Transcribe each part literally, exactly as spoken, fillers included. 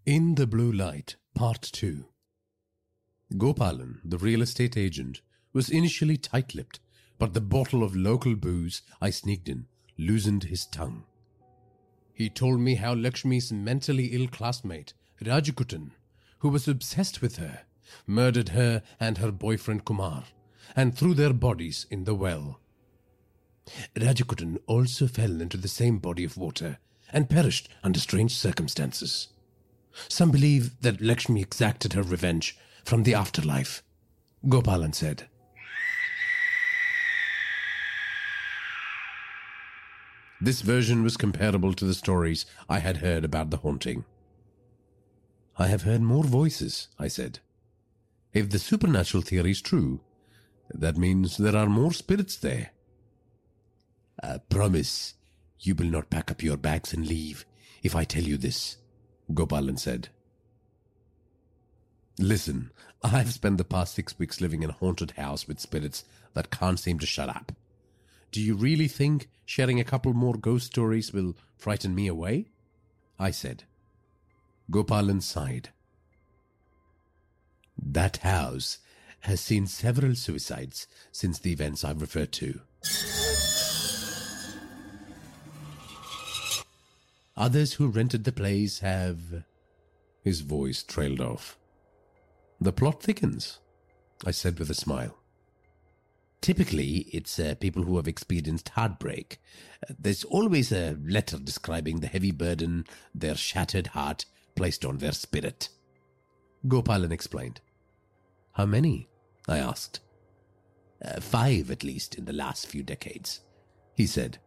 In the Blue Light, Part two. Gopalan, the real estate agent, was initially tight-lipped, but the bottle of local booze I sneaked in loosened his tongue. He told me how Lakshmi's mentally ill classmate, Rajakutan, who was obsessed with her, murdered her and her boyfriend Kumar, and threw their bodies in the well. Rajakutan also fell into the same body of water and perished under strange circumstances. Some believe that Lakshmi exacted her revenge from the afterlife, Gopalan said. This version was comparable to the stories I had heard about the haunting. I have heard more voices, I said. If the supernatural theory is true, that means there are more spirits there. I promise you will not pack up your bags and leave if I tell you this, Gopalan said. Listen, I've spent the past six weeks living in a haunted house with spirits that can't seem to shut up. Do you really think sharing a couple more ghost stories will frighten me away? I said. Gopalan sighed. That house has seen several suicides since the events I've referred to. Others who rented the place have... His voice trailed off. The plot thickens, I said with a smile. Typically, it's uh, people who have experienced heartbreak. Uh, there's always a letter describing the heavy burden their shattered heart placed on their spirit. Gopalan explained. How many? I asked. Uh, five at least in the last few decades, he said.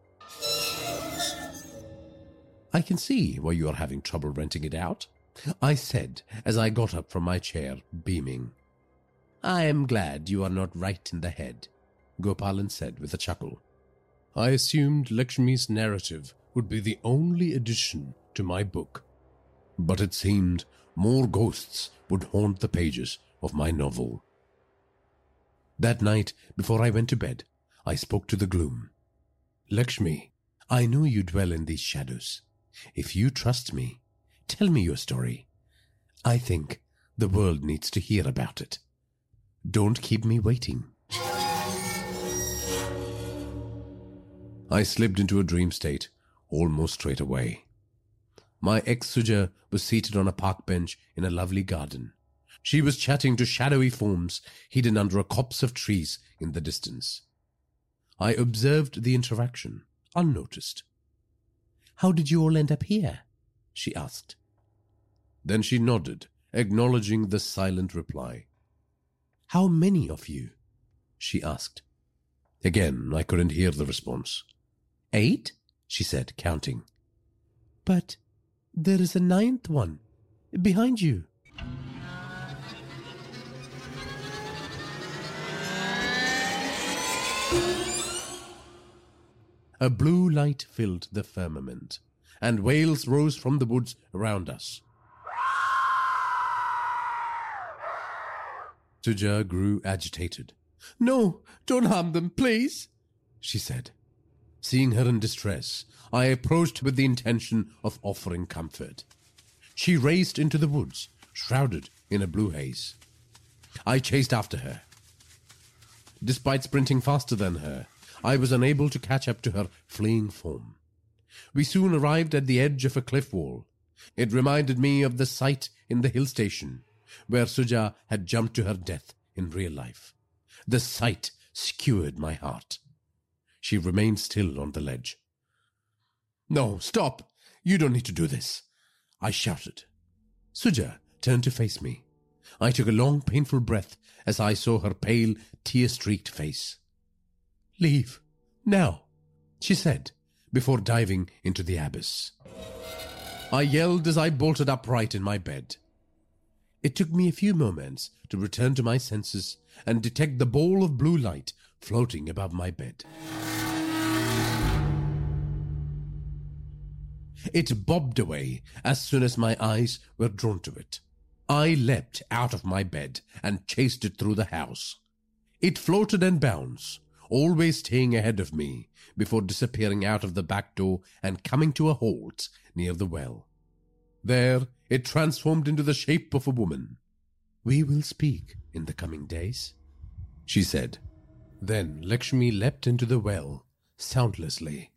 I can see why you are having trouble renting it out, I said as I got up from my chair, beaming. I am glad you are not right in the head, Gopalan said with a chuckle. I assumed Lakshmi's narrative would be the only addition to my book, but it seemed more ghosts would haunt the pages of my novel. That night, before I went to bed, I spoke to the gloom. Lakshmi, I know you dwell in these shadows. If you trust me, tell me your story. I think the world needs to hear about it. Don't keep me waiting. I slipped into a dream state almost straight away. My ex Suja was seated on a park bench in a lovely garden. She was chatting to shadowy forms hidden under a copse of trees in the distance. I observed the interaction, unnoticed. How did you all end up here? She asked. Then she nodded, acknowledging the silent reply. How many of you? She asked. Again, I couldn't hear the response. Eight? She said, counting. But there is a ninth one, behind you. A blue light filled the firmament, and wails rose from the woods around us. Suja grew agitated. No, don't harm them, please, she said. Seeing her in distress, I approached with the intention of offering comfort. She raced into the woods, shrouded in a blue haze. I chased after her. Despite sprinting faster than her, I was unable to catch up to her fleeing form. We soon arrived at the edge of a cliff wall. It reminded me of the site in the hill station, where Suja had jumped to her death in real life. The sight skewered my heart. She remained still on the ledge. No, stop! You don't need to do this, I shouted. Suja turned to face me. I took a long, painful breath as I saw her pale, tear-streaked face. Leave, now, she said, before diving into the abyss. I yelled as I bolted upright in my bed. It took me a few moments to return to my senses and detect the ball of blue light floating above my bed. It bobbed away as soon as my eyes were drawn to it. I leapt out of my bed and chased it through the house. It floated and bounced, always staying ahead of me before disappearing out of the back door and coming to a halt near the well. There, it transformed into the shape of a woman. "We will speak in the coming days," she said. Then Lakshmi leapt into the well, soundlessly.